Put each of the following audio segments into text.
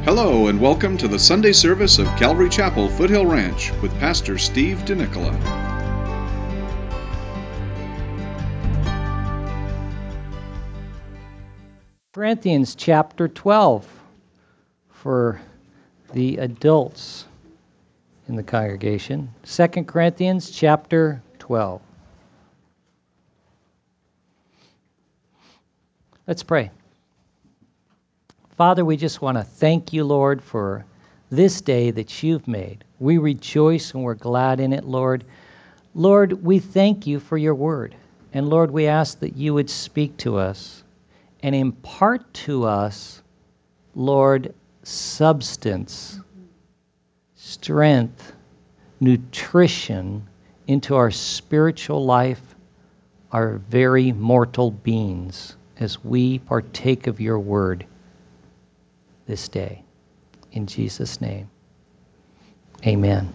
Hello and welcome to the Sunday service of Calvary Chapel, Foothill Ranch with Pastor Steve DeNicola. Corinthians chapter 12 for the adults in the congregation. 2 Corinthians chapter 12. Let's pray. Father, we just want to thank you, Lord, for this day that you've made. We rejoice and we're glad in it, Lord. Lord, we thank you for your word. And Lord, we ask that you would speak to us and impart to us, Lord, substance, strength, nutrition into our spiritual life, our very mortal beings, as we partake of your word this day. In Jesus' name, amen.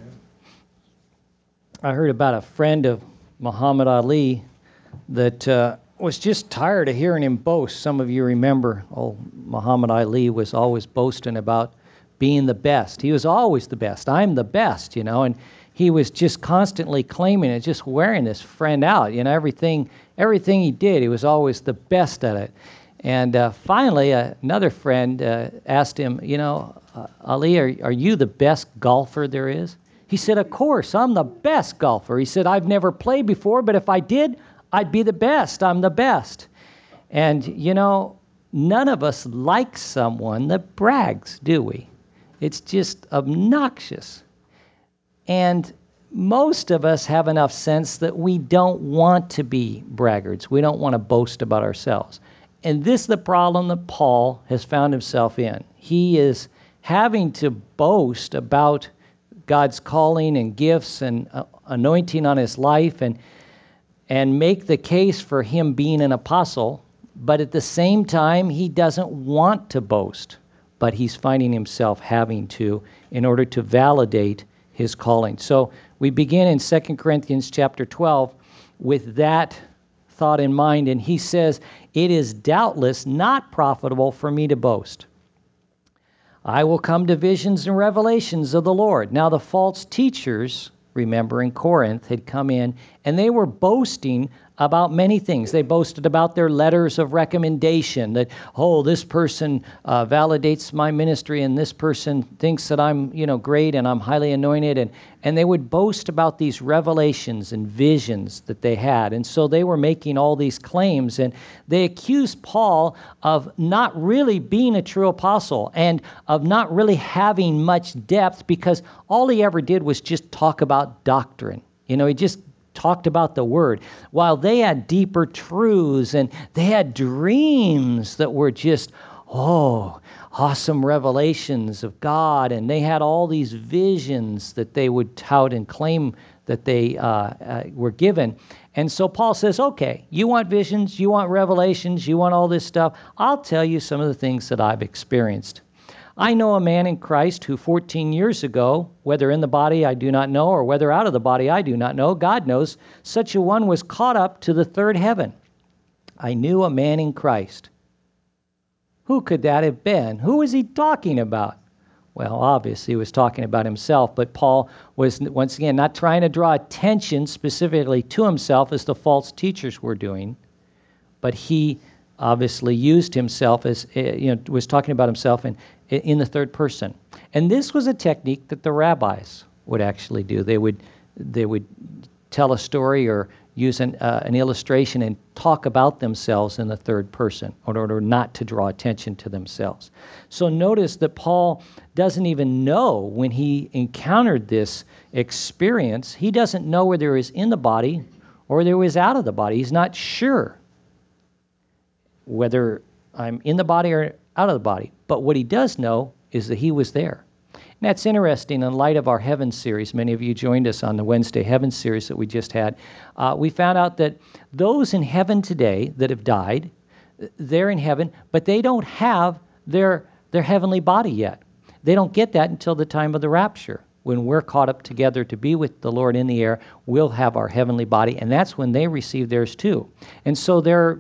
I heard about a friend of Muhammad Ali that was just tired of hearing him boast. Some of you remember, Muhammad Ali was always boasting about being the best. He was always the best. I'm the best, and he was just constantly claiming it, just wearing this friend out. Everything he did, he was always the best at it. And finally, another friend asked him, Ali, are you the best golfer there is? He said, of course, I'm the best golfer. He said, I've never played before, but if I did, I'd be the best. I'm the best. And, none of us like someone that brags, do we? It's just obnoxious. And most of us have enough sense that we don't want to be braggarts. We don't want to boast about ourselves. And this is the problem that Paul has found himself in. He is having to boast about God's calling and gifts and anointing on his life and make the case for him being an apostle, but at the same time, he doesn't want to boast, but he's finding himself having to in order to validate his calling. So we begin in 2 Corinthians chapter 12 with that thought in mind, and he says, it is doubtless not profitable for me to boast. I will come to visions and revelations of the Lord. Now the false teachers, remember in Corinth, had come in, and they were boasting about many things. They boasted about their letters of recommendation, that, this person validates my ministry, and this person thinks that I'm, great, and I'm highly anointed, and they would boast about these revelations and visions that they had. And so they were making all these claims, and they accused Paul of not really being a true apostle and of not really having much depth, because all he ever did was just talk about doctrine. He just talked about the word, while they had deeper truths and they had dreams that were just, awesome revelations of God, and they had all these visions that they would tout and claim that they were given. And so Paul says, okay, you want visions, you want revelations, you want all this stuff, I'll tell you some of the things that I've experienced. I know a man in Christ who 14 years ago, whether in the body I do not know, or whether out of the body I do not know, God knows, such a one was caught up to the third heaven. I knew a man in Christ. Who could that have been? Who was he talking about? Well, obviously he was talking about himself, but Paul was, once again, not trying to draw attention specifically to himself as the false teachers were doing, but he obviously used himself as, was talking about himself in the third person. And this was a technique that the rabbis would actually do. They would tell a story or use an illustration and talk about themselves in the third person in order not to draw attention to themselves. So notice that Paul doesn't even know when he encountered this experience. He doesn't know whether it was in the body or whether it was out of the body. He's not sure whether I'm in the body or out of the body. But what he does know is that he was there. And that's interesting in light of our Heaven series. Many of you joined us on the Wednesday Heaven series that we just had. We found out that those in heaven today that have died, they're in heaven, but they don't have their heavenly body yet. They don't get that until the time of the rapture. When we're caught up together to be with the Lord in the air, we'll have our heavenly body, and that's when they receive theirs too. And so they're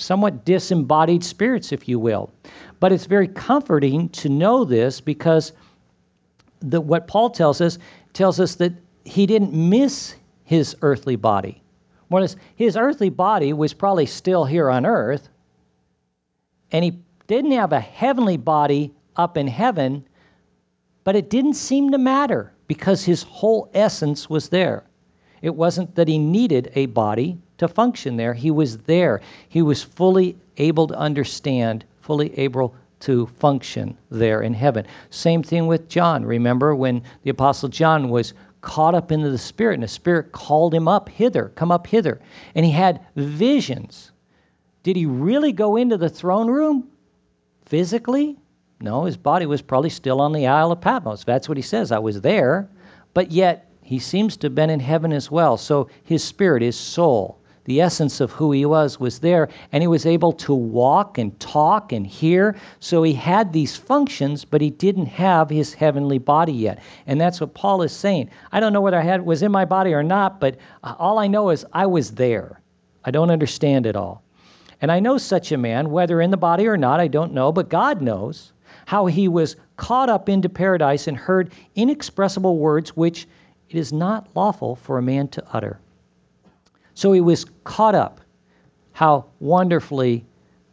somewhat disembodied spirits, if you will. But it's very comforting to know this, because what Paul tells us that he didn't miss his earthly body. Whereas his earthly body was probably still here on earth, and he didn't have a heavenly body up in heaven, but it didn't seem to matter because his whole essence was there. It wasn't that he needed a body to function there. He was there. He was fully able to understand, fully able to function there in heaven. Same thing with John. Remember when the Apostle John was caught up into the Spirit, and the Spirit called him up hither, come up hither, and he had visions. Did he really go into the throne room physically? No, his body was probably still on the Isle of Patmos. That's what he says. I was there, but yet he seems to have been in heaven as well. So his spirit, his soul, the essence of who he was there, and he was able to walk and talk and hear. So he had these functions, but he didn't have his heavenly body yet. And that's what Paul is saying. I don't know whether I was in my body or not, but all I know is I was there. I don't understand it all. And I know such a man, whether in the body or not, I don't know, but God knows how he was caught up into paradise and heard inexpressible words which it is not lawful for a man to utter. So he was caught up. How wonderfully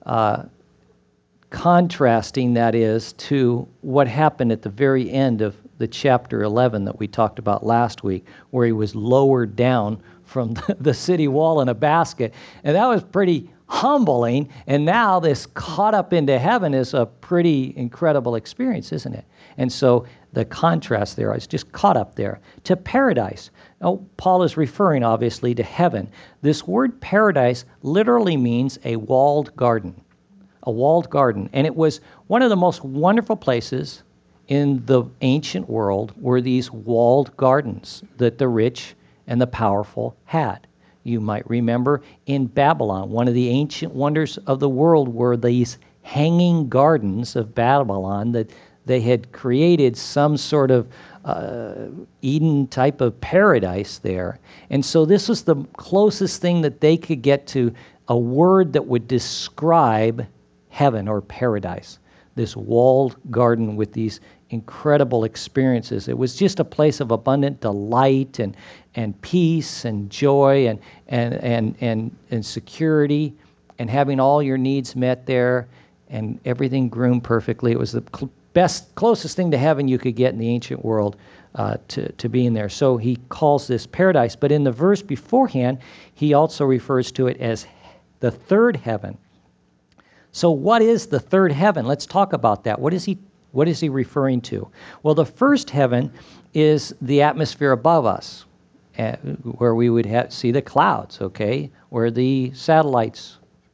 contrasting that is to what happened at the very end of the chapter 11 that we talked about last week, where he was lowered down from the city wall in a basket. And that was pretty humbling. And now this caught up into heaven is a pretty incredible experience, isn't it? And so the contrast there is just caught up there to paradise. Now, Paul is referring obviously to heaven. This word paradise literally means a walled garden. A walled garden. And it was one of the most wonderful places in the ancient world were these walled gardens that the rich and the powerful had. You might remember in Babylon, one of the ancient wonders of the world were these hanging gardens of Babylon, that they had created some sort of Eden type of paradise there. And so this was the closest thing that they could get to a word that would describe heaven or paradise, this walled garden with these incredible experiences. It was just a place of abundant delight and peace and joy and security, and having all your needs met there and everything groomed perfectly. It was the closest thing to heaven you could get in the ancient world to being there. So he calls this paradise. But in the verse beforehand, he also refers to it as the third heaven. So what is the third heaven? Let's talk about that. What is he referring to? Well, the first heaven is the atmosphere above us, where we would see the clouds, okay, where the satellites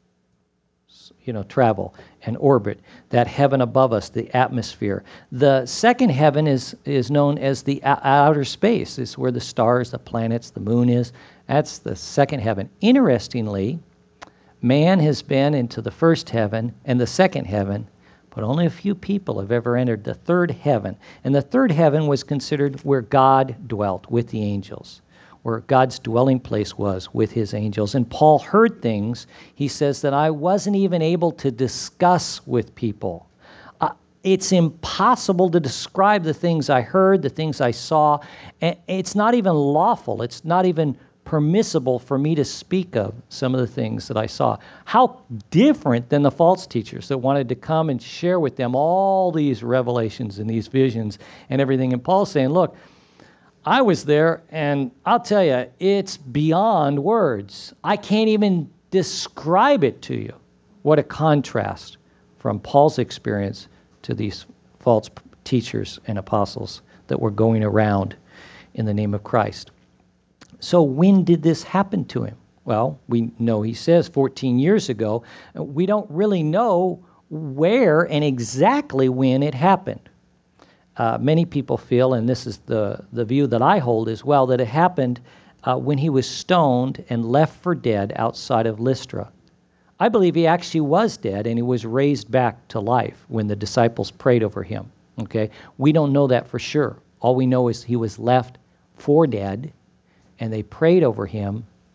travel and orbit, that heaven above us, the atmosphere. The second heaven is known as the outer space. It's where the stars, the planets, the moon is. That's the second heaven. Interestingly, man has been into the first heaven and the second heaven, but only a few people have ever entered the third heaven. And the third heaven was considered where God dwelt with the angels, where God's dwelling place was with his angels. And Paul heard things, he says, that I wasn't even able to discuss with people. It's impossible to describe the things I heard, the things I saw. It's not even lawful. It's not even permissible for me to speak of some of the things that I saw. How different than the false teachers that wanted to come and share with them all these revelations and these visions and everything. And Paul's saying, look, I was there, and I'll tell you, it's beyond words. I can't even describe it to you. What a contrast from Paul's experience to these false teachers and apostles that were going around in the name of Christ. So when did this happen to him? Well, we know he says 14 years ago. We don't really know where and exactly when it happened. Many people feel, and this is the view that I hold as well, that it happened when he was stoned and left for dead outside of Lystra. I believe he actually was dead and he was raised back to life when the disciples prayed over him. Okay, we don't know that for sure. All we know is he was left for dead, and they prayed over him,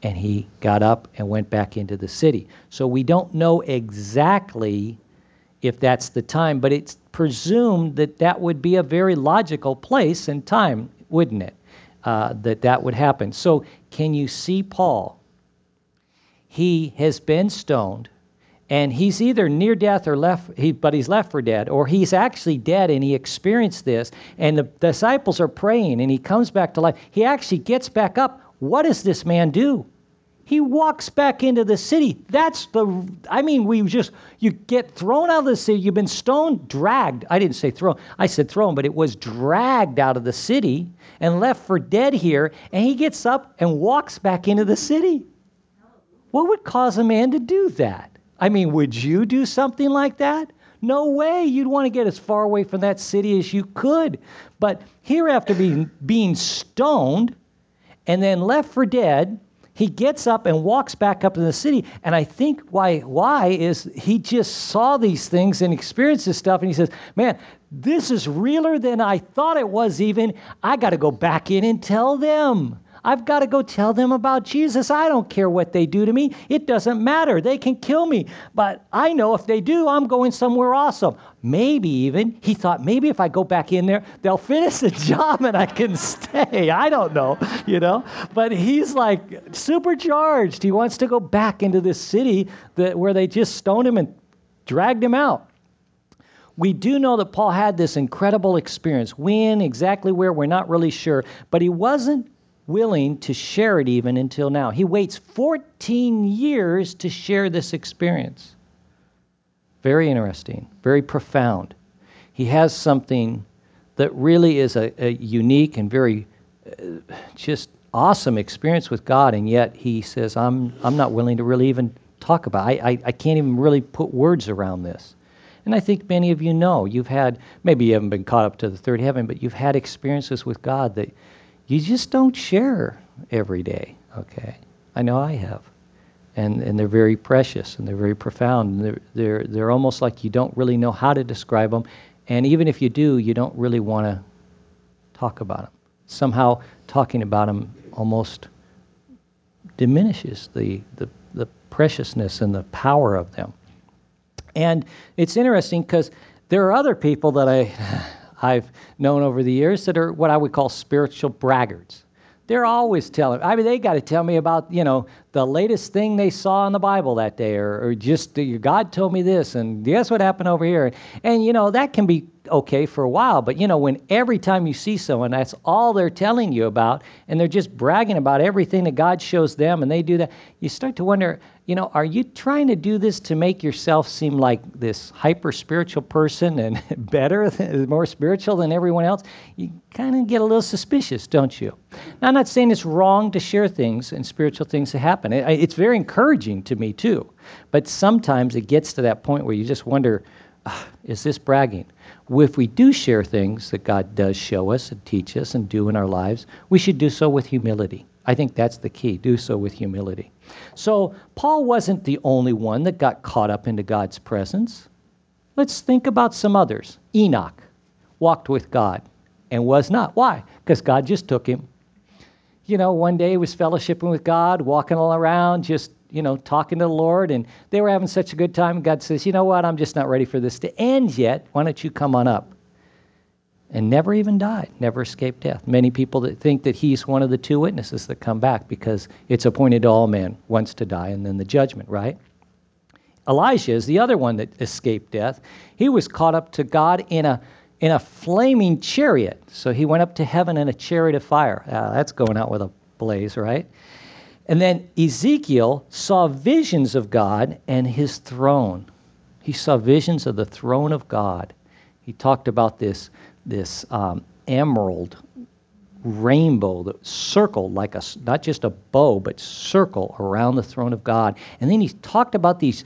and he got up and went back into the city. So we don't know exactly if that's the time, but it's presumed that that would be a very logical place and time, wouldn't it? That would happen. So can you see Paul? He has been stoned, and he's either near death or but he's left for dead, or he's actually dead and he experienced this, and the disciples are praying and he comes back to life. He actually gets back up. What does this man do? He walks back into the city. You get thrown out of the city. You've been stoned, dragged. I didn't say thrown. I said thrown, but it was dragged out of the city and left for dead here. And he gets up and walks back into the city. What would cause a man to do that? Would you do something like that? No way. You'd want to get as far away from that city as you could. But here, after being stoned and then left for dead, he gets up and walks back up to the city. And I think why is he just saw these things and experienced this stuff. And he says, man, this is realer than I thought it was even. I got to go back in and tell them. I've got to go tell them about Jesus. I don't care what they do to me. It doesn't matter. They can kill me. But I know if they do, I'm going somewhere awesome. He thought, maybe if I go back in there, they'll finish the job and I can stay. I don't know, But he's like supercharged. He wants to go back into this city where they just stoned him and dragged him out. We do know that Paul had this incredible experience. When, exactly where, we're not really sure. But he wasn't willing to share it even until now. He waits 14 years to share this experience. Very interesting, very profound. He has something that really is a unique and very just awesome experience with God, and yet he says, I'm not willing to really even talk about it. I can't even really put words around this. And I think many of you know, maybe you haven't been caught up to the third heaven, but you've had experiences with God that you just don't share every day, okay? I know I have. And they're very precious, and they're very profound. And they're almost like you don't really know how to describe them. And even if you do, you don't really want to talk about them. Somehow talking about them almost diminishes the preciousness and the power of them. And it's interesting because there are other people that I've known over the years that are what I would call spiritual braggarts. They're always telling, they got to tell me about, the latest thing they saw in the Bible that day, or just God told me this, and guess what happened over here. And, that can be okay for a while, but, when every time you see someone, that's all they're telling you about, and they're just bragging about everything that God shows them, and they do that, you start to wonder, are you trying to do this to make yourself seem like this hyper-spiritual person and better, more spiritual than everyone else? You kind of get a little suspicious, don't you? Now, I'm not saying it's wrong to share things and spiritual things that happen. It's very encouraging to me, too. But sometimes it gets to that point where you just wonder, is this bragging? If we do share things that God does show us and teach us and do in our lives, we should do so with humility. I think that's the key. Do so with humility. So Paul wasn't the only one that got caught up into God's presence. Let's think about some others. Enoch walked with God and was not. Why? Because God just took him. One day he was fellowshipping with God, walking all around, just, talking to the Lord, and they were having such a good time. God says, you know what? I'm just not ready for this to end yet. Why don't you come on up? And never even died, never escaped death. Many people that think that he's one of the two witnesses that come back because it's appointed to all men once to die and then the judgment, right? Elijah is the other one that escaped death. He was caught up to God in a flaming chariot. So he went up to heaven in a chariot of fire. That's going out with a blaze, right? And then Ezekiel saw visions of God and his throne. He saw visions of the throne of God. He talked about this emerald rainbow that circled like not just a bow, but circle around the throne of God. And then he talked about these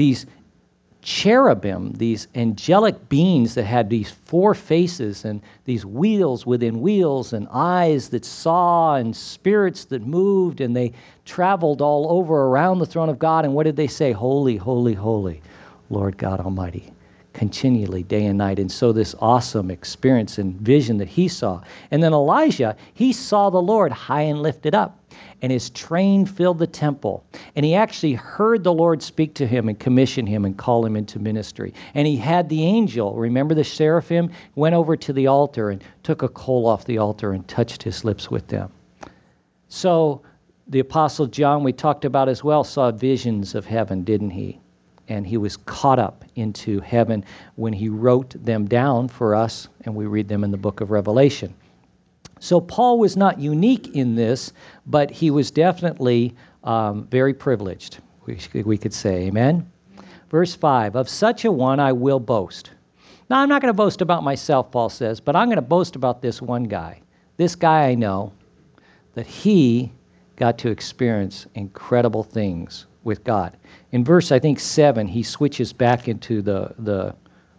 cherubim, these angelic beings that had these four faces and these wheels within wheels and eyes that saw and spirits that moved, and they traveled all over around the throne of God. And what did they say? Holy, holy, holy, Lord God Almighty, continually, day and night. And so this awesome experience and vision that he saw. And then Elijah, he saw the Lord high and lifted up. and his train filled the temple. And he actually heard the Lord speak to him and commission him and call him into ministry. And he had the angel, remember the seraphim, went over to the altar and took a coal off the altar and touched his lips with them. So the Apostle John, we talked about as well, saw visions of heaven, didn't he? And he was caught up into heaven when he wrote them down for us, and we read them in the book of Revelation. So Paul was not unique in this, but he was definitely very privileged, we could say. Amen? Verse 5, of such a one I will boast. Now, I'm not going to boast about myself, Paul says, but I'm going to boast about this one guy. This guy I know, that he got to experience incredible things with God. In verse, I think, 7, he switches back into the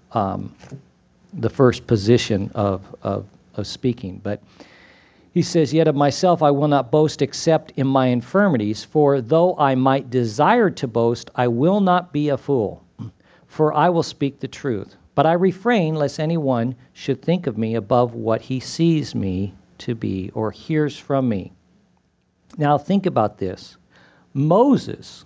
first position of speaking. But he says, yet of myself I will not boast except in my infirmities, for though I might desire to boast, I will not be a fool, for I will speak the truth. But I refrain lest anyone should think of me above what he sees me to be or hears from me. Now think about this. Moses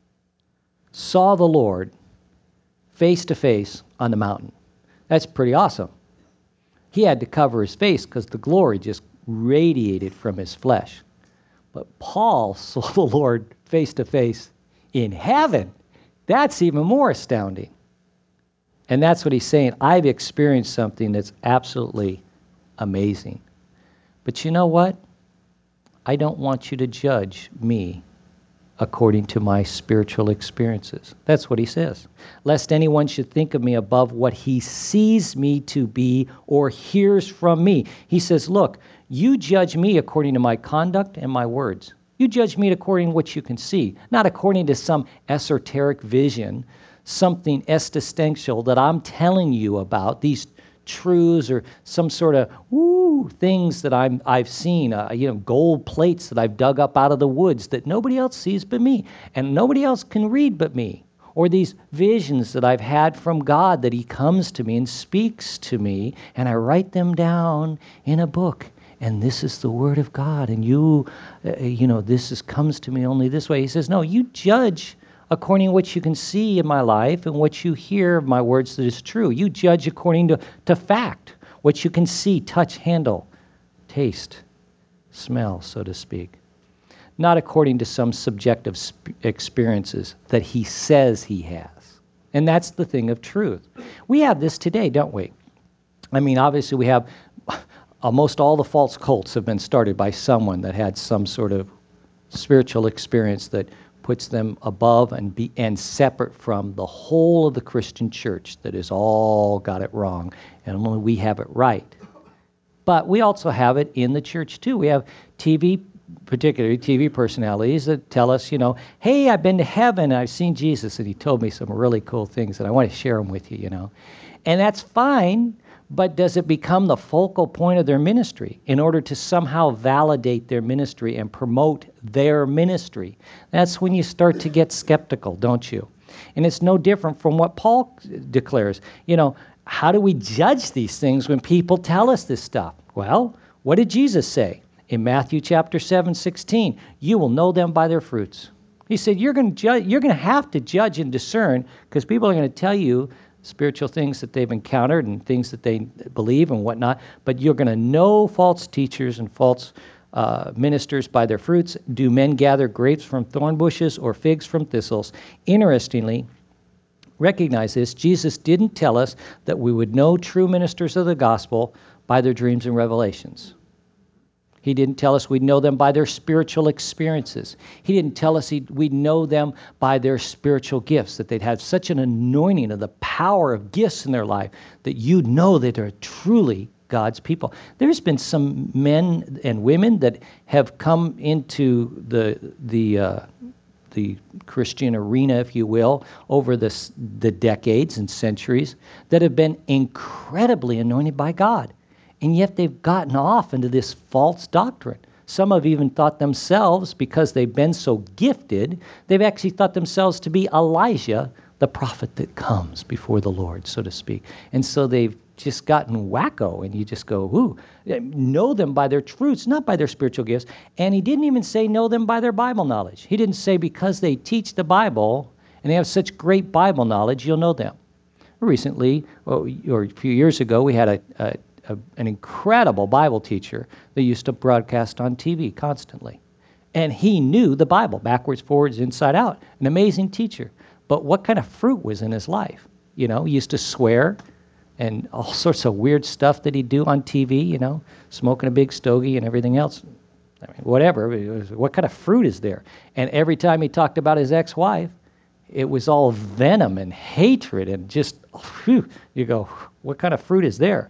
saw the Lord face to face on the mountain. That's pretty awesome. He had to cover his face because the glory just radiated from his flesh. But Paul saw the Lord face to face in heaven. That's even more astounding. And that's what he's saying. I've experienced something that's absolutely amazing. But you know what? I don't want you to judge me according to my spiritual experiences. That's what he says. Lest anyone should think of me above what he sees me to be or hears from me. He says, look, you judge me according to my conduct and my words. You judge me according to what you can see, not according to some esoteric vision, something existential that I'm telling you about, these truths or some sort of things that I've seen, gold plates that I've dug up out of the woods that nobody else sees but me, and nobody else can read but me, or these visions that I've had from God that he comes to me and speaks to me, and I write them down in a book, and this is the word of God, and this comes to me only this way. He says, no, you judge according to what you can see in my life and what you hear of my words that is true. You judge according to fact, what you can see, touch, handle, taste, smell, so to speak. Not according to some subjective experiences that he says he has. And that's the thing of truth. We have this today, don't we? I mean, obviously we have almost all the false cults have been started by someone that had some sort of spiritual experience that puts them above and separate from the whole of the Christian church that has all got it wrong, and only we have it right. But we also have it in the church too. We have particularly TV personalities that tell us, hey, I've been to heaven and I've seen Jesus and he told me some really cool things and I want to share them with you, And that's fine, but does it become the focal point of their ministry in order to somehow validate their ministry and promote their ministry? That's when you start to get skeptical, don't you? And it's no different from what Paul declares. How do we judge these things when people tell us this stuff? Well, what did Jesus say? In Matthew chapter 7:16, you will know them by their fruits. He said, you're going to have to judge and discern because people are going to tell you spiritual things that they've encountered and things that they believe and whatnot, but you're going to know false teachers and false ministers by their fruits. Do men gather grapes from thorn bushes or figs from thistles? Interestingly, recognize this, Jesus didn't tell us that we would know true ministers of the gospel by their dreams and revelations. He didn't tell us we'd know them by their spiritual experiences. He didn't tell us we'd know them by their spiritual gifts, that they'd have such an anointing of the power of gifts in their life that you'd know that they're truly God's people. There's been some men and women that have come into the Christian arena, if you will, over the decades and centuries that have been incredibly anointed by God. And yet they've gotten off into this false doctrine. Some have even thought themselves, because they've been so gifted, they've actually thought themselves to be Elijah, the prophet that comes before the Lord, so to speak. And so they've just gotten wacko, and you just go, ooh, know them by their fruits, not by their spiritual gifts. And he didn't even say know them by their Bible knowledge. He didn't say because they teach the Bible and they have such great Bible knowledge, you'll know them. Recently, or a few years ago, we had an incredible Bible teacher that used to broadcast on TV constantly. And he knew the Bible, backwards, forwards, inside out. An amazing teacher. But what kind of fruit was in his life? He used to swear and all sorts of weird stuff that he'd do on TV, smoking a big stogie and everything else. I mean, whatever. What kind of fruit is there? And every time he talked about his ex-wife, it was all venom and hatred and just, whew, you go, what kind of fruit is there?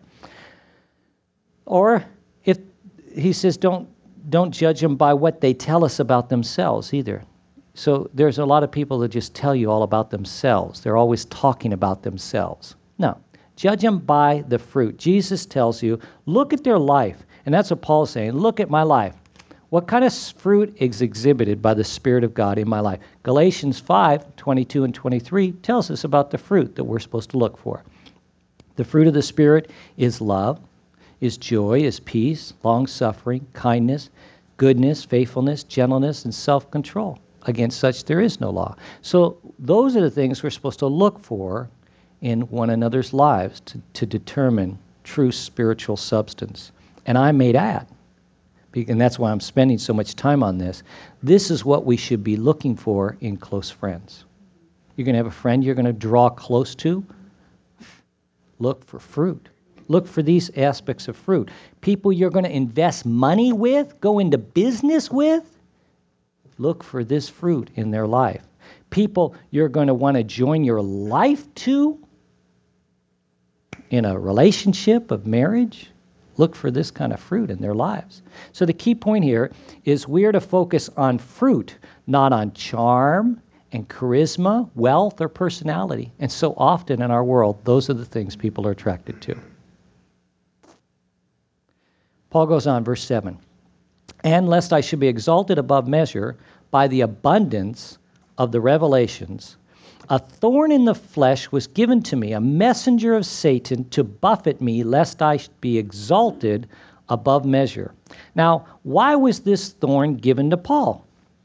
Or if he says, don't judge them by what they tell us about themselves either. So there's a lot of people that just tell you all about themselves. They're always talking about themselves. No, judge them by the fruit. Jesus tells you, look at their life. And that's what Paul's saying. Look at my life. What kind of fruit is exhibited by the Spirit of God in my life? Galatians 5:22 and 23 tells us about the fruit that we're supposed to look for. The fruit of the Spirit is love, is joy, is peace, long-suffering, kindness, goodness, faithfulness, gentleness, and self-control. Against such there is no law. So those are the things we're supposed to look for in one another's lives to determine true spiritual substance. And I may add, and that's why I'm spending so much time on this, this is what we should be looking for in close friends. You're going to have a friend you're going to draw close to? Look for fruit. Look for these aspects of fruit. People you're going to invest money with, go into business with, look for this fruit in their life. People you're going to want to join your life to in a relationship of marriage, look for this kind of fruit in their lives. So the key point here is we are to focus on fruit, not on charm and charisma, wealth, or personality. And so often in our world, those are the things people are attracted to. Paul goes on, verse 7. And lest I should be exalted above measure by the abundance of the revelations, a thorn in the flesh was given to me, a messenger of Satan to buffet me, lest I should be exalted above measure. Now, why was this thorn given to Paul?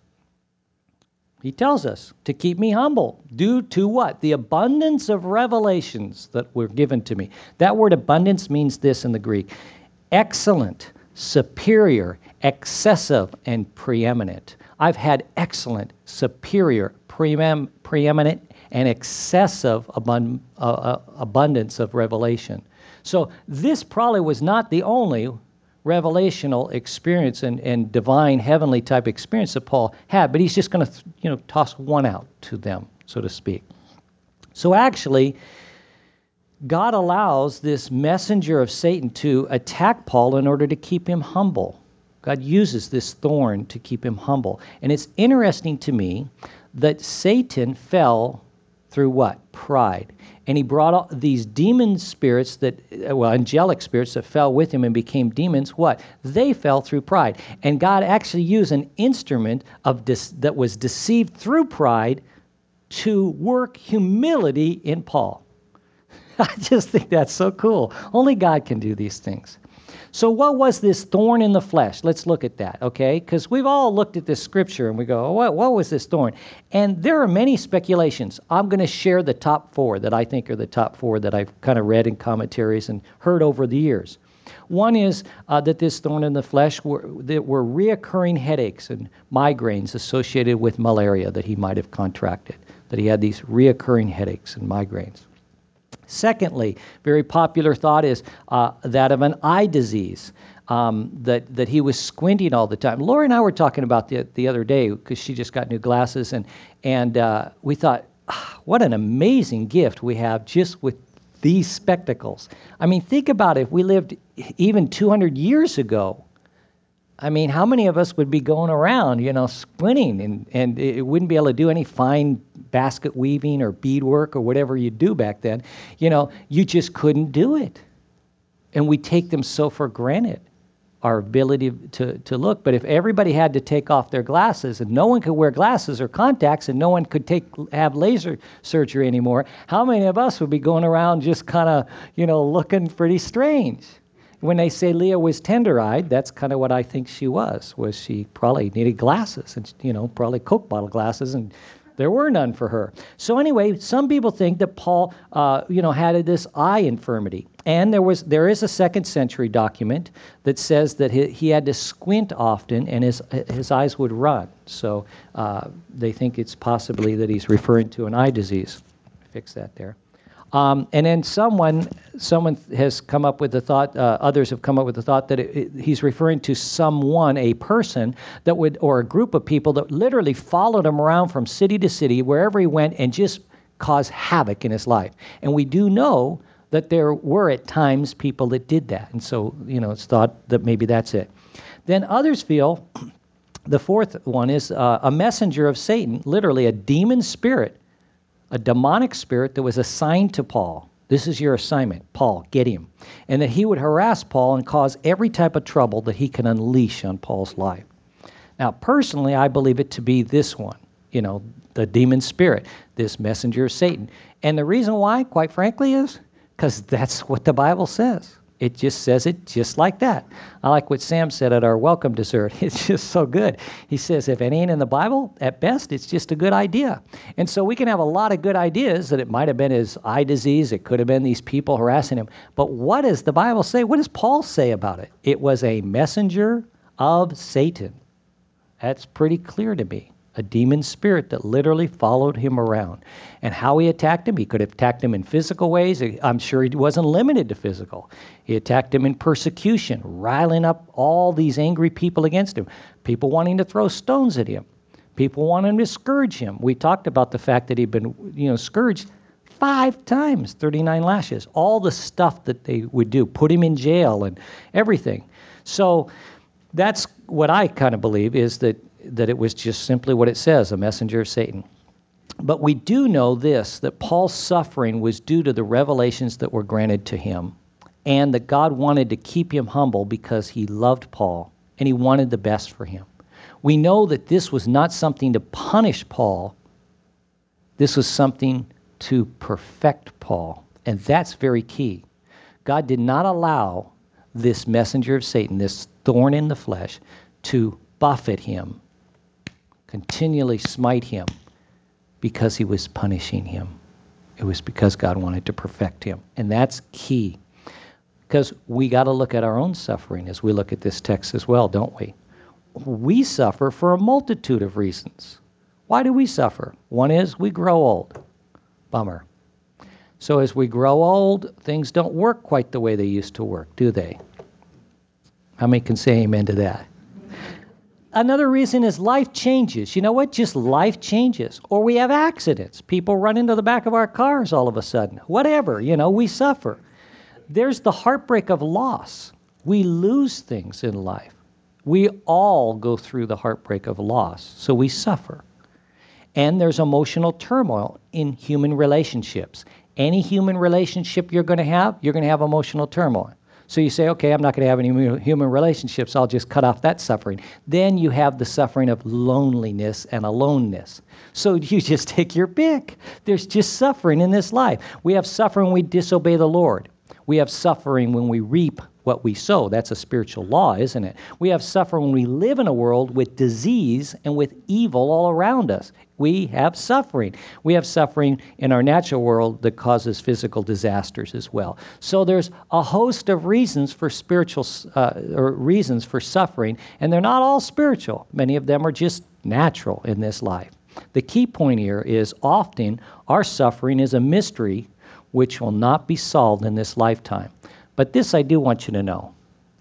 He tells us, to keep me humble. Due to what? The abundance of revelations that were given to me. That word abundance means this in the Greek: excellent, superior, excessive, and preeminent. I've had excellent, superior, preeminent, and excessive abundance of revelation. So this probably was not the only revelational experience and divine heavenly type experience that Paul had, but he's just going to toss one out to them, so to speak. So actually, God allows this messenger of Satan to attack Paul in order to keep him humble. God uses this thorn to keep him humble. And it's interesting to me that Satan fell through what? Pride. And he brought these demon spirits angelic spirits that fell with him and became demons. What? They fell through pride. And God actually used an instrument that was deceived through pride to work humility in Paul. I just think that's so cool. Only God can do these things. So what was this thorn in the flesh? Let's look at that, okay? Because we've all looked at this scripture and we go, what was this thorn? And there are many speculations. I'm going to share the top 4 that I think are the top 4 that I've kind of read in commentaries and heard over the years. One is that this thorn in the flesh were reoccurring headaches and migraines associated with malaria that he might have contracted, that he had these reoccurring headaches and migraines. Secondly, very popular thought is that of an eye disease, that he was squinting all the time. Lori and I were talking about the other day because she just got new glasses, and we thought, what an amazing gift we have just with these spectacles. I mean, think about it. If we lived even 200 years ago, I mean, how many of us would be going around, squinting and it wouldn't be able to do any fine basket weaving or beadwork or whatever you do back then. You just couldn't do it. And we take them so for granted. our ability to look. But if everybody had to take off their glasses and no one could wear glasses or contacts and no one could have laser surgery anymore, how many of us would be going around just kind of, looking pretty strange? When they say Leah was tender-eyed, that's kind of what I think she was she probably needed glasses and, probably Coke bottle glasses, and there were none for her. So anyway, some people think that Paul, had this eye infirmity. And there is a second century document that says that he had to squint often and his eyes would run. So they think it's possibly that he's referring to an eye disease. Fix that there. And then someone has come up with the thought, others have come up with the thought that he's referring to someone, a person or a group of people that literally followed him around from city to city, wherever he went, and just caused havoc in his life. And we do know that there were at times people that did that. And so, it's thought that maybe that's it. Then others feel the fourth one is a messenger of Satan, literally a demon spirit, a demonic spirit that was assigned to Paul. This is your assignment, Paul, get him. And that he would harass Paul and cause every type of trouble that he can unleash on Paul's life. Now, personally, I believe it to be this one, the demon spirit, this messenger of Satan. And the reason why, quite frankly, is because that's what the Bible says. It just says it just like that. I like what Sam said at our welcome dessert. It's just so good. He says, if it ain't in the Bible, at best, it's just a good idea. And so we can have a lot of good ideas that it might have been his eye disease. It could have been these people harassing him. But what does the Bible say? What does Paul say about it? It was a messenger of Satan. That's pretty clear to me. A demon spirit that literally followed him around. And how he attacked him, he could have attacked him in physical ways. I'm sure he wasn't limited to physical. He attacked him in persecution, riling up all these angry people against him. People wanting to throw stones at him. People wanting to scourge him. We talked about the fact that he'd been, scourged 5 times, 39 lashes. All the stuff that they would do, put him in jail and everything. So that's what I kind of believe is that it was just simply what it says, a messenger of Satan. But we do know this, that Paul's suffering was due to the revelations that were granted to him, and that God wanted to keep him humble because he loved Paul, and he wanted the best for him. We know that this was not something to punish Paul. This was something to perfect Paul, and that's very key. God did not allow this messenger of Satan, this thorn in the flesh, to buffet him, continually smite him, because he was punishing him. It was because God wanted to perfect him. And that's key. Because we got to look at our own suffering as we look at this text as well, don't we? We suffer for a multitude of reasons. Why do we suffer? One is we grow old. Bummer. So as we grow old, things don't work quite the way they used to work, do they? How many can say amen to that? Another reason is life changes. You know what? Just life changes. Or we have accidents. People run into the back of our cars all of a sudden. Whatever, we suffer. There's the heartbreak of loss. We lose things in life. We all go through the heartbreak of loss, so we suffer. And there's emotional turmoil in human relationships. Any human relationship you're going to have emotional turmoil. So you say, okay, I'm not going to have any human relationships. I'll just cut off that suffering. Then you have the suffering of loneliness and aloneness. So you just take your pick. There's just suffering in this life. We have suffering when we disobey the Lord. We have suffering when we reap what we sow. That's a spiritual law, isn't it? We have suffering when we live in a world with disease and with evil all around us. We have suffering. We have suffering in our natural world that causes physical disasters as well. So there's a host of reasons for or reasons for suffering, and they're not all spiritual. Many of them are just natural in this life. The key point here is often our suffering is a mystery which will not be solved in this lifetime. But this I do want you to know,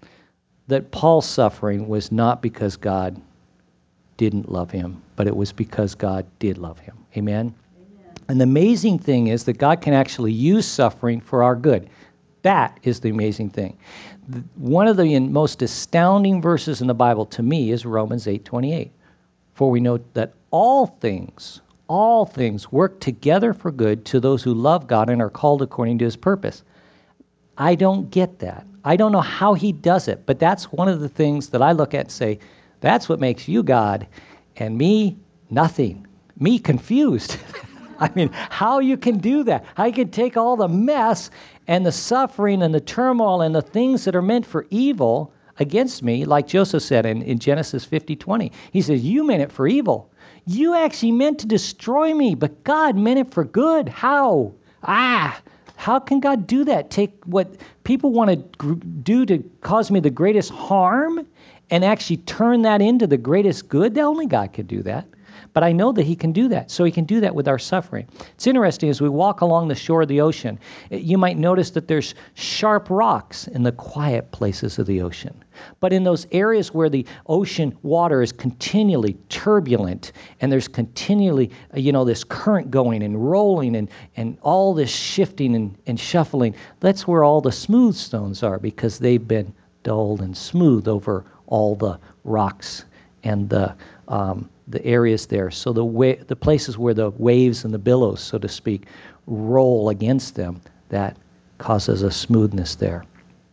that Paul's suffering was not because God didn't love him, but it was because God did love him. Amen? And the amazing thing is that God can actually use suffering for our good. That is the amazing thing. One of the most astounding verses in the Bible to me is Romans 8:28. For we know that all things work together for good to those who love God and are called according to his purpose. I don't get that. I don't know how he does it, but that's one of the things that I look at and say, that's what makes you God, and me, nothing. Me confused. I mean, how you can do that? How you can take all the mess and the suffering and the turmoil and the things that are meant for evil against me, like Joseph said in Genesis 50:20. He says, you meant it for evil. You actually meant to destroy me, but God meant it for good. How? How can God do that? Take what people want to do to cause me the greatest harm and actually turn that into the greatest good? Only God could do that. But I know that he can do that. So he can do that with our suffering. It's interesting, as we walk along the shore of the ocean, you might notice that there's sharp rocks in the quiet places of the ocean. But in those areas where the ocean water is continually turbulent and there's continually, this current going and rolling and all this shifting and shuffling, that's where all the smooth stones are, because they've been dulled and smooth over all the rocks and the areas there. So the places where the waves and the billows, so to speak, roll against them, that causes a smoothness there.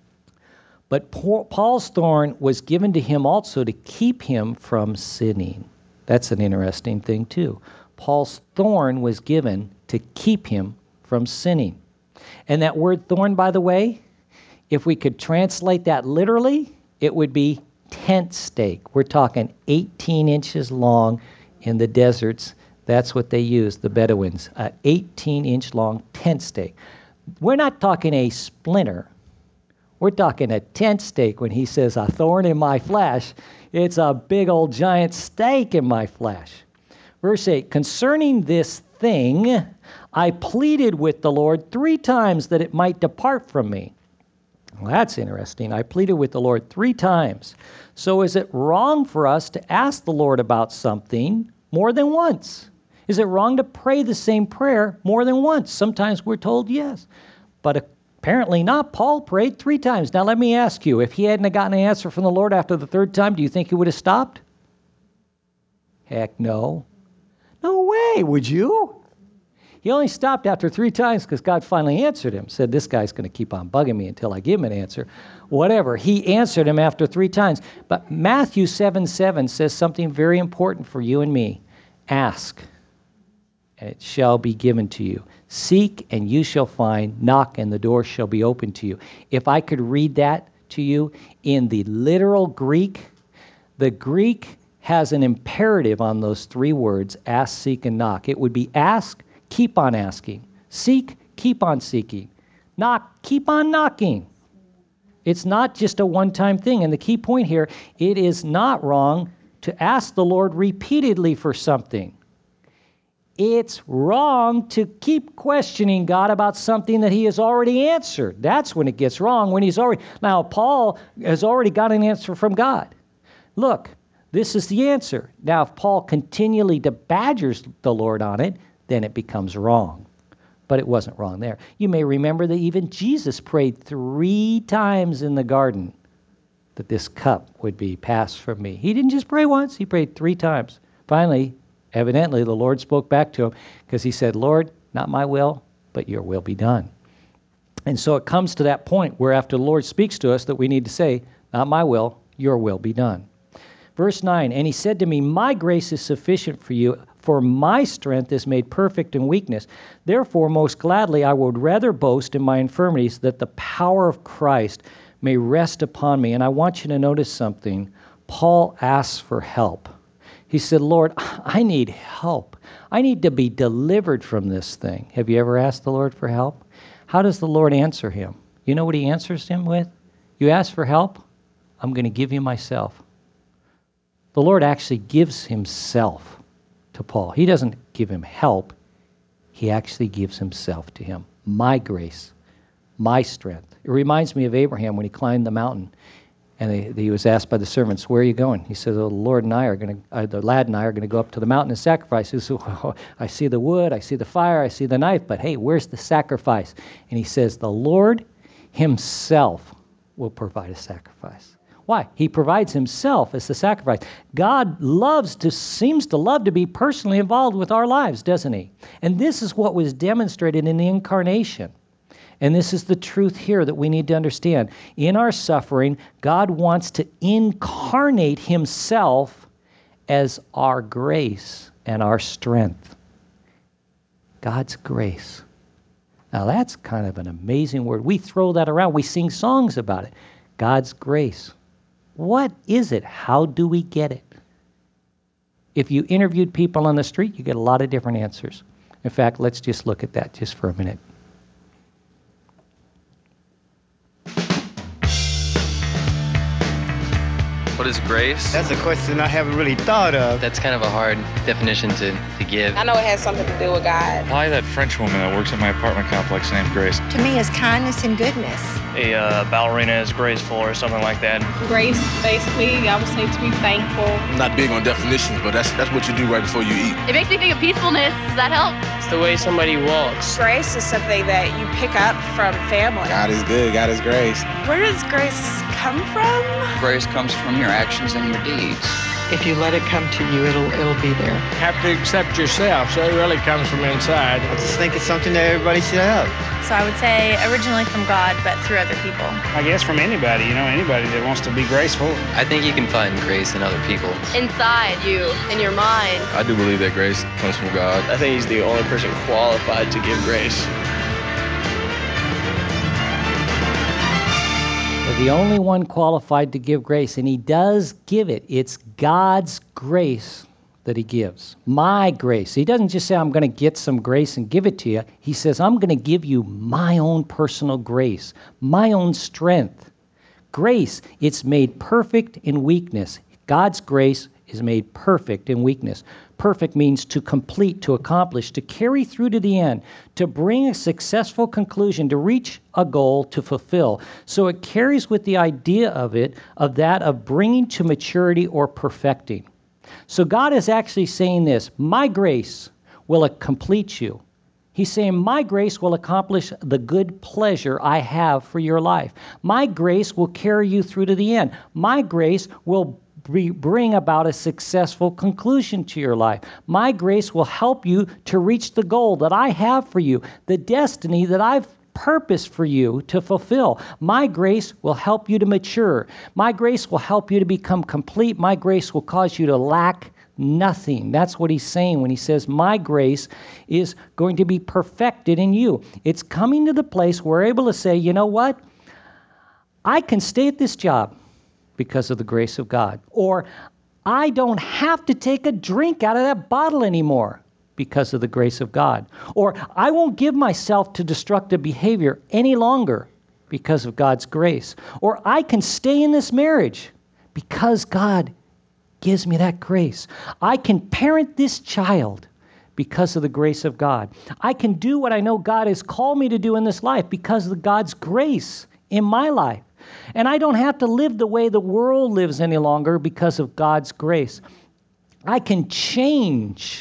But Paul's thorn was given to him also to keep him from sinning. That's an interesting thing too. Paul's thorn was given to keep him from sinning. And that word thorn, by the way, if we could translate that literally, it would be tent stake. We're talking 18 inches long in the deserts. That's what they use, the Bedouins, an 18-inch long tent stake. We're not talking a splinter. We're talking a tent stake. When he says a thorn in my flesh, it's a big old giant stake in my flesh. Verse 8, concerning this thing, I pleaded with the Lord 3 times that it might depart from me. Well, that's interesting. I pleaded with the Lord 3 times. So is it wrong for us to ask the Lord about something more than once? Is it wrong to pray the same prayer more than once? Sometimes we're told yes, but apparently not. Paul prayed 3 times. Now let me ask you, if he hadn't gotten an answer from the Lord after the 3rd time, do you think he would have stopped? Heck no. No way, would you? He only stopped after 3 times because God finally answered him. Said, this guy's going to keep on bugging me until I give him an answer. Whatever. He answered him after 3 times. But Matthew 7:7 says something very important for you and me. Ask, and it shall be given to you. Seek, and you shall find. Knock, and the door shall be opened to you. If I could read that to you in the literal Greek, the Greek has an imperative on those 3 words, ask, seek, and knock. It would be ask, keep on asking. Seek, keep on seeking. Knock, keep on knocking. It's not just a one-time thing. And the key point here, it is not wrong to ask the Lord repeatedly for something. It's wrong to keep questioning God about something that he has already answered. That's when it gets wrong, when he's already... Now, Paul has already got an answer from God. Look, this is the answer. Now, if Paul continually badgers the Lord on it, then it becomes wrong. But it wasn't wrong there. You may remember that even Jesus prayed 3 times in the garden that this cup would be passed from me. He didn't just pray once, he prayed 3 times. Finally, evidently, the Lord spoke back to him because he said, Lord, not my will, but your will be done. And so it comes to that point where after the Lord speaks to us that we need to say, not my will, your will be done. Verse 9, and he said to me, my grace is sufficient for you, for my strength is made perfect in weakness. Therefore, most gladly, I would rather boast in my infirmities, that the power of Christ may rest upon me. And I want you to notice something. Paul asks for help. He said, Lord, I need help. I need to be delivered from this thing. Have you ever asked the Lord for help? How does the Lord answer him? You know what he answers him with? You ask for help? I'm going to give you myself. The Lord actually gives himself to Paul. He doesn't give him help. He actually gives himself to him. My grace, my strength. It reminds me of Abraham when he climbed the mountain and he was asked by the servants, where are you going? He said, the lad and I are going to go up to the mountain and sacrifice. He said, oh, I see the wood, I see the fire, I see the knife, but hey, where's the sacrifice? And he says, the Lord himself will provide a sacrifice. Why? He provides himself as the sacrifice. God seems to love to be personally involved with our lives, doesn't he? And this is what was demonstrated in the incarnation. And this is the truth here that we need to understand. In our suffering, God wants to incarnate himself as our grace and our strength. God's grace. Now that's kind of an amazing word. We throw that around. We sing songs about it. God's grace. What is it? How do we get it? If you interviewed people on the street, you get a lot of different answers. In fact, let's just look at that just for a minute. What is grace? That's a question I haven't really thought of. That's kind of a hard definition to give. I know it has something to do with God. Probably that French woman that works at my apartment complex named Grace. To me, is kindness and goodness. A ballerina is graceful or something like that. Grace, basically, I would say to be thankful. I'm not big on definitions, but that's what you do right before you eat. It makes me think of peacefulness. Does that help? It's the way somebody walks. Grace is something that you pick up from family. God is good. God is grace. Where does grace come from? Grace comes from your actions and your deeds. If you let it come to you, it'll be there. You have to accept yourself, so it really comes from inside. I just think it's something that everybody should have. So I would say originally from God, but through other people. I guess from anybody, anybody that wants to be graceful. I think you can find grace in other people. Inside you, in your mind. I do believe that grace comes from God. I think he's the only person qualified to give grace. The only one qualified to give grace, and he does give it. It's God's grace that he gives. My grace. He doesn't just say, I'm going to get some grace and give it to you. He says, I'm going to give you my own personal grace, my own strength. Grace, it's made perfect in weakness. God's grace is made perfect in weakness. Perfect means to complete, to accomplish, to carry through to the end, to bring a successful conclusion, to reach a goal, to fulfill. So it carries with the idea of bringing to maturity or perfecting. So God is actually saying this, my grace will complete you. He's saying, my grace will accomplish the good pleasure I have for your life. My grace will carry you through to the end. My grace will bring about a successful conclusion to your life. My grace will help you to reach the goal that I have for you, the destiny that I've purposed for you to fulfill. My grace will help you to mature. My grace will help you to become complete. My grace will cause you to lack nothing. That's what he's saying when he says, my grace is going to be perfected in you. It's coming to the place where we're able to say, you know what? I can stay at this job because of the grace of God. Or I don't have to take a drink out of that bottle anymore because of the grace of God. Or I won't give myself to destructive behavior any longer because of God's grace. Or I can stay in this marriage because God gives me that grace. I can parent this child because of the grace of God. I can do what I know God has called me to do in this life because of God's grace in my life. And I don't have to live the way the world lives any longer because of God's grace. I can change.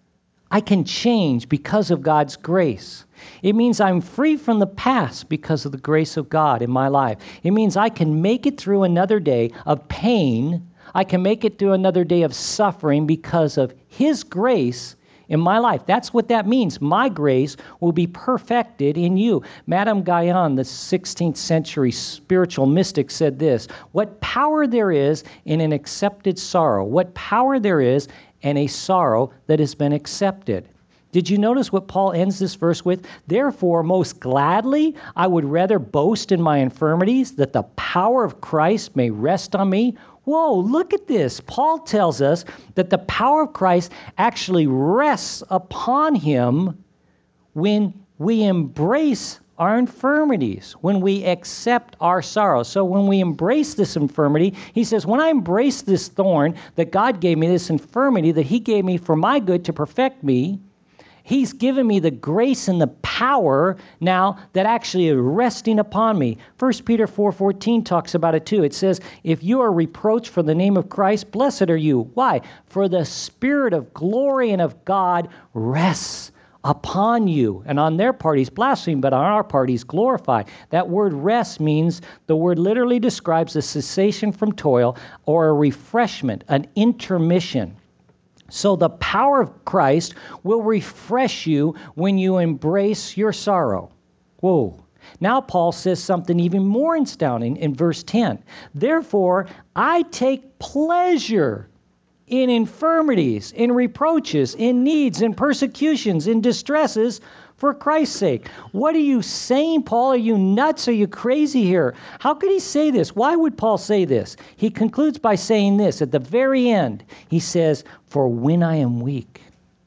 I can change because of God's grace. It means I'm free from the past because of the grace of God in my life. It means I can make it through another day of pain. I can make it through another day of suffering because of His grace in my life. That's what that means. My grace will be perfected in you. Madame Guyon, the 16th century spiritual mystic, said this, what power there is in an accepted sorrow, what power there is in a sorrow that has been accepted. Did you notice what Paul ends this verse with? Therefore, most gladly, I would rather boast in my infirmities, that the power of Christ may rest on me. Whoa, look at this. Paul tells us that the power of Christ actually rests upon him when we embrace our infirmities, when we accept our sorrow. So when we embrace this infirmity, he says, when I embrace this thorn that God gave me, this infirmity that He gave me for my good to perfect me, He's given me the grace and the power now that actually is resting upon me. 1 Peter 4:14 talks about it too. It says, if you are reproached for the name of Christ, blessed are you. Why? For the Spirit of glory and of God rests upon you. And on their part He's blasphemed, but on our part He's glorified. That word rest means, the word literally describes a cessation from toil or a refreshment, an intermission. So the power of Christ will refresh you when you embrace your sorrow. Whoa. Now Paul says something even more astounding in verse 10. Therefore, I take pleasure in infirmities, in reproaches, in needs, in persecutions, in distresses, for Christ's sake. What are you saying, Paul? Are you nuts? Are you crazy here? How could he say this? Why would Paul say this? He concludes by saying this at the very end. He says, for when I am weak,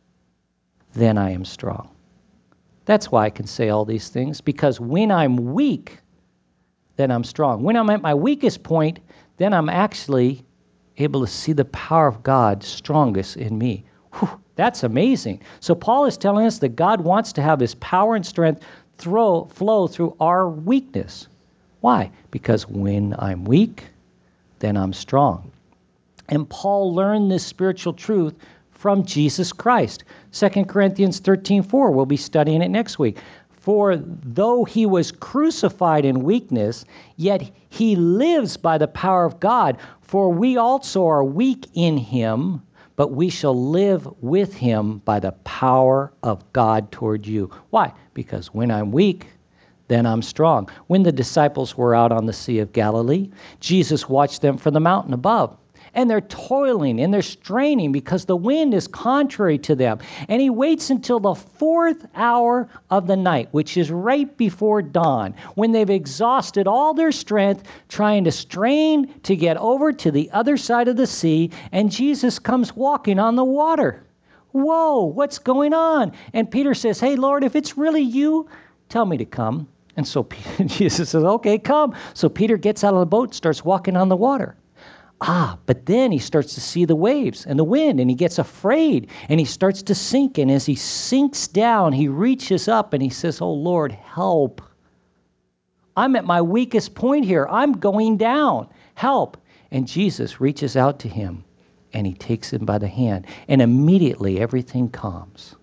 then I am strong. That's why I can say all these things, because when I'm weak, then I'm strong. When I'm at my weakest point, then I'm actually able to see the power of God strongest in me. Whew, that's amazing. So Paul is telling us that God wants to have his power and strength flow through our weakness. Why? Because when I'm weak, then I'm strong. And Paul learned this spiritual truth from Jesus Christ. 2 Corinthians 13:4, we'll be studying it next week. For though he was crucified in weakness, yet he lives by the power of God. For we also are weak in him, but we shall live with him by the power of God toward you. Why? Because when I'm weak, then I'm strong. When the disciples were out on the Sea of Galilee, Jesus watched them from the mountain above. And they're toiling and they're straining because the wind is contrary to them. And he waits until the 4th hour of the night, which is right before dawn, when they've exhausted all their strength trying to strain to get over to the other side of the sea. And Jesus comes walking on the water. Whoa, what's going on? And Peter says, hey, Lord, if it's really you, tell me to come. And so Jesus says, okay, come. So Peter gets out of the boat and starts walking on the water. But then he starts to see the waves and the wind, and he gets afraid, and he starts to sink. And as he sinks down, he reaches up and he says, oh, Lord, help. I'm at my weakest point here. I'm going down. Help. And Jesus reaches out to him, and he takes him by the hand, and immediately everything calms.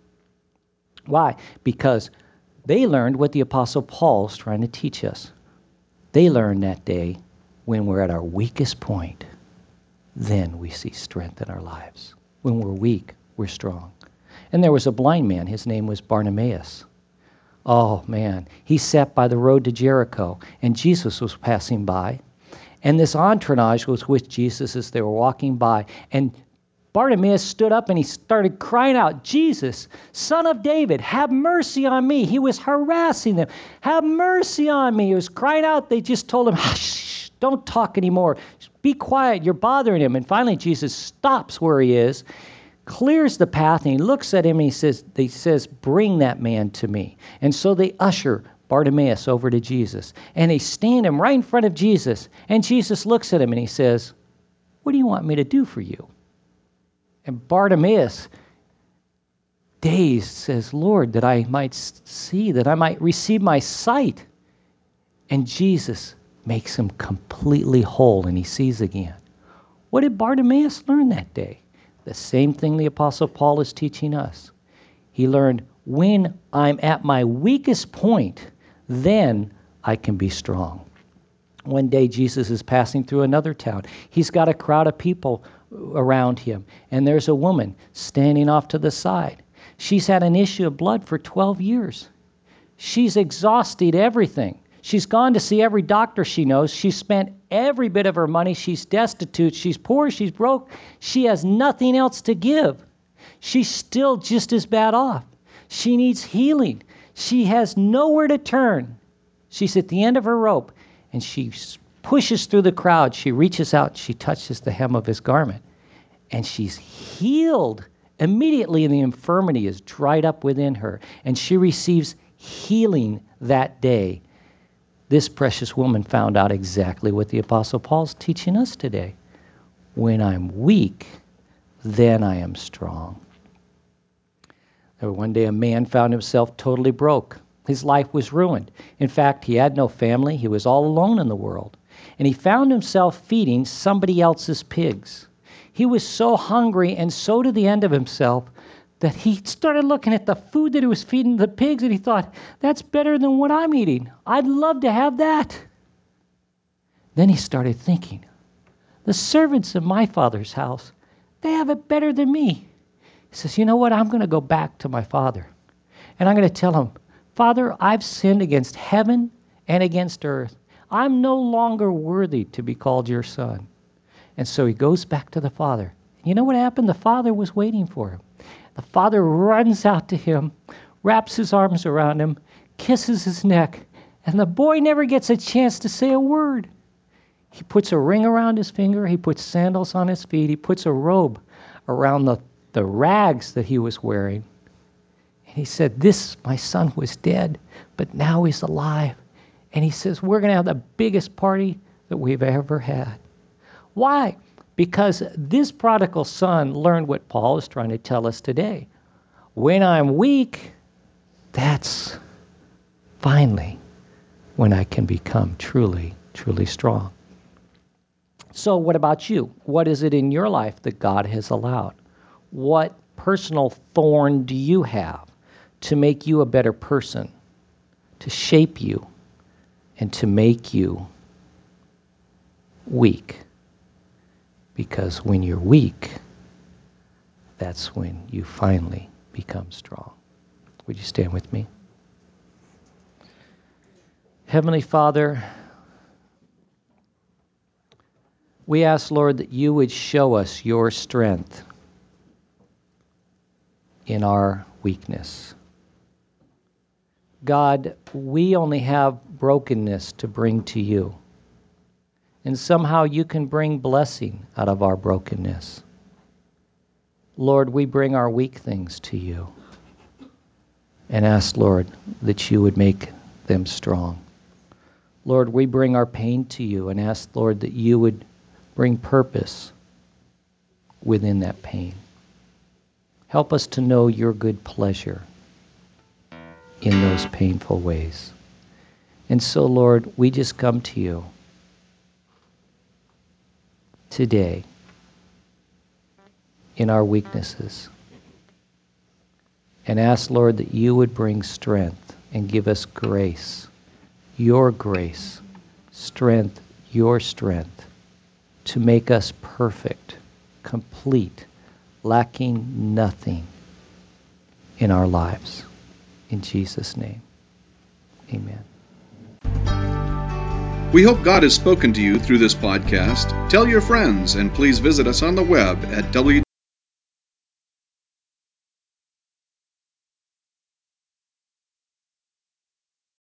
Why? Because they learned what the Apostle Paul's trying to teach us. They learned that day when we're at our weakest point, then we see strength in our lives. When we're weak, we're strong. And there was a blind man. His name was Bartimaeus. Oh, man. He sat by the road to Jericho, and Jesus was passing by. And this entourage was with Jesus as they were walking by. And Bartimaeus stood up and he started crying out, Jesus, Son of David, have mercy on me. He was harassing them. Have mercy on me. He was crying out. They just told him, hush, don't talk anymore. Be quiet. You're bothering him. And finally, Jesus stops where he is, clears the path, and he looks at him and he says, bring that man to me. And so they usher Bartimaeus over to Jesus. And they stand him right in front of Jesus. And Jesus looks at him and he says, what do you want me to do for you? And Bartimaeus, dazed, says, Lord, that I might see, that I might receive my sight. And Jesus makes him completely whole, and he sees again. What did Bartimaeus learn that day? The same thing the Apostle Paul is teaching us. He learned, when I'm at my weakest point, then I can be strong. One day, Jesus is passing through another town. He's got a crowd of people around him, and there's a woman standing off to the side. She's had an issue of blood for 12 years. She's exhausted everything. She's gone to see every doctor she knows. She's spent every bit of her money. She's destitute. She's poor. She's broke. She has nothing else to give. She's still just as bad off. She needs healing. She has nowhere to turn. She's at the end of her rope, and she pushes through the crowd. She reaches out. She touches the hem of his garment, and she's healed. Immediately, the infirmity is dried up within her, and she receives healing that day. This precious woman found out exactly what the Apostle Paul's teaching us today. When I'm weak, then I am strong. One day a man found himself totally broke. His life was ruined. In fact, he had no family. He was all alone in the world. And he found himself feeding somebody else's pigs. He was so hungry and so to the end of himself that he started looking at the food that he was feeding the pigs, and he thought, that's better than what I'm eating. I'd love to have that. Then he started thinking, the servants of my father's house, they have it better than me. He says, you know what? I'm going to go back to my father, and I'm going to tell him, Father, I've sinned against heaven and against earth. I'm no longer worthy to be called your son. And so he goes back to the father. You know what happened? The father was waiting for him. The father runs out to him, wraps his arms around him, kisses his neck, and the boy never gets a chance to say a word. He puts a ring around his finger. He puts sandals on his feet. He puts a robe around the rags that he was wearing. And he said, this, my son, was dead, but now he's alive. And he says, we're going to have the biggest party that we've ever had. Why? Because this prodigal son learned what Paul is trying to tell us today. When I'm weak, that's finally when I can become truly, truly strong. So what about you? What is it in your life that God has allowed? What personal thorn do you have to make you a better person, to shape you, and to make you weak? Because when you're weak, that's when you finally become strong. Would you stand with me? Heavenly Father, we ask, Lord, that you would show us your strength in our weakness. God, we only have brokenness to bring to you. And somehow you can bring blessing out of our brokenness. Lord, we bring our weak things to you and ask, Lord, that you would make them strong. Lord, we bring our pain to you and ask, Lord, that you would bring purpose within that pain. Help us to know your good pleasure in those painful ways. And so, Lord, we just come to you today in our weaknesses and ask, Lord, that you would bring strength and give us grace, your grace, strength, your strength, to make us perfect, complete, lacking nothing in our lives. In Jesus' name, amen. We hope God has spoken to you through this podcast. Tell your friends, and please visit us on the web at